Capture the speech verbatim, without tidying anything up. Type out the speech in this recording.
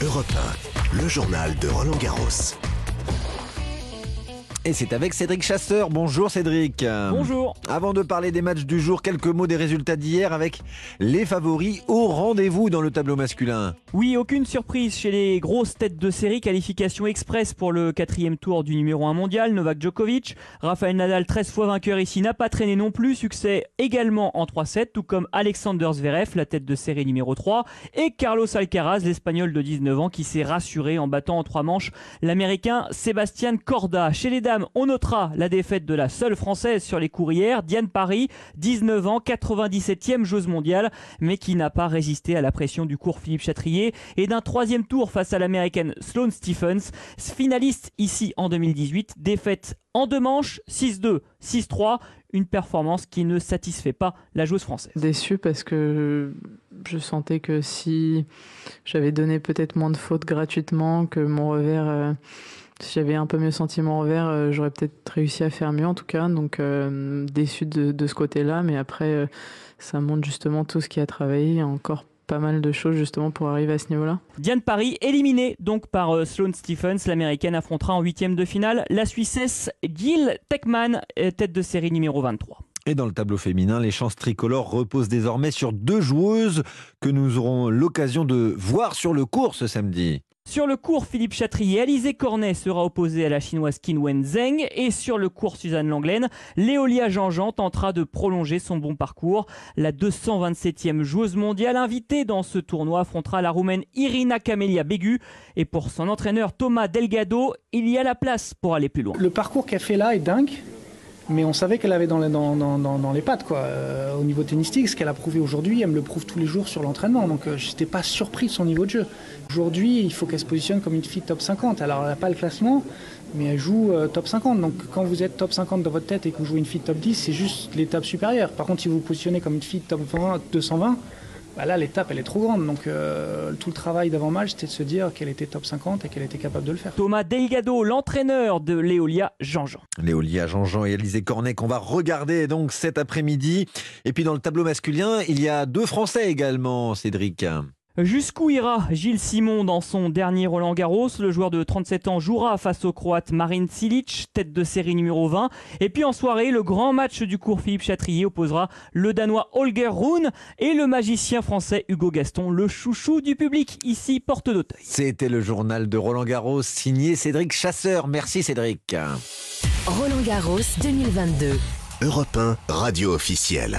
Europe un, le journal de Roland Garros. Et c'est avec Cédric Chasseur. Bonjour Cédric. Bonjour. Avant de parler des matchs du jour, quelques mots des résultats d'hier avec les favoris au rendez-vous dans le tableau masculin. Oui, aucune surprise chez les grosses têtes de série. Qualification express pour le quatrième tour du numéro un mondial, Novak Djokovic. Rafael Nadal, treize fois vainqueur ici, n'a pas traîné non plus. Succès également en trois sept, tout comme Alexander Zverev, la tête de série numéro trois. Et Carlos Alcaraz, l'Espagnol de dix-neuf ans, qui s'est rassuré en battant en trois manches l'Américain Sebastián Corda. Chez les dames, on notera la défaite de la seule Française sur les cours hier, Diane Parry, dix-neuf ans, quatre-vingt-dix-septième joueuse mondiale, mais qui n'a pas résisté à la pression du cours Philippe Chatrier et d'un troisième tour face à l'Américaine Sloane Stephens, finaliste ici en deux mille dix-huit, défaite en deux manches, six deux, six trois, une performance qui ne satisfait pas la joueuse française. Déçue parce que je sentais que si j'avais donné peut-être moins de fautes gratuitement, que mon revers... Euh Si j'avais un peu mieux senti mon revers, euh, j'aurais peut-être réussi à faire mieux en tout cas. Donc euh, déçu de, de ce côté-là. Mais après, euh, ça montre justement tout ce qu'il y a travaillé. Il y a encore pas mal de choses justement pour arriver à ce niveau-là. Diane Parry éliminée donc par euh, Sloane Stephens. L'Américaine affrontera en huitième de finale la Suissesse Jill Teichmann, tête de série numéro vingt-trois. Et dans le tableau féminin, les chances tricolores reposent désormais sur deux joueuses que nous aurons l'occasion de voir sur le court ce samedi. Sur le court, Philippe Chatrier, Alizé Cornet sera opposée à la chinoise Qinwen Zheng. Et sur le court, Suzanne Lenglen, Léolia Jean-Jean tentera de prolonger son bon parcours. La deux cent vingt-septième joueuse mondiale invitée dans ce tournoi affrontera la Roumaine Irina Camelia Begu. Et pour son entraîneur Thomas Delgado, il y a la place pour aller plus loin. Le parcours qu'elle fait là est dingue. Mais on savait qu'elle avait dans les, dans, dans, dans, dans les pattes, quoi. Euh, au niveau tennistique, ce qu'elle a prouvé aujourd'hui, elle me le prouve tous les jours sur l'entraînement. Donc euh, je n'étais pas surpris de son niveau de jeu. Aujourd'hui, il faut qu'elle se positionne comme une fille top cinquante. Alors elle n'a pas le classement, mais elle joue euh, top cinquante. Donc quand vous êtes top cinquante dans votre tête et que vous jouez une fille top dix, c'est juste l'étape supérieure. Par contre, si vous vous positionnez comme une fille top vingt, deux cent vingt, bah là l'étape elle est trop grande. Donc euh, tout le travail d'avant-match, c'était de se dire qu'elle était top cinquante et qu'elle était capable de le faire. Thomas Delgado, l'entraîneur de Léolia Jean-Jean. Léolia Jean-Jean et Alizé Cornet qu'on va regarder donc cet après-midi. Et puis dans le tableau masculin, il y a deux Français également, Cédric. Jusqu'où ira Gilles Simon dans son dernier Roland Garros? Le joueur de trente-sept ans jouera face au Croate Marin Cilic, tête de série numéro vingt. Et puis en soirée, le grand match du cours Philippe Chatrier opposera le Danois Holger Rune et le magicien français Hugo Gaston, le chouchou du public, ici porte d'Auteuil. C'était le journal de Roland Garros, signé Cédric Chasseur. Merci Cédric. Roland Garros deux mille vingt-deux. Europe un, radio officielle.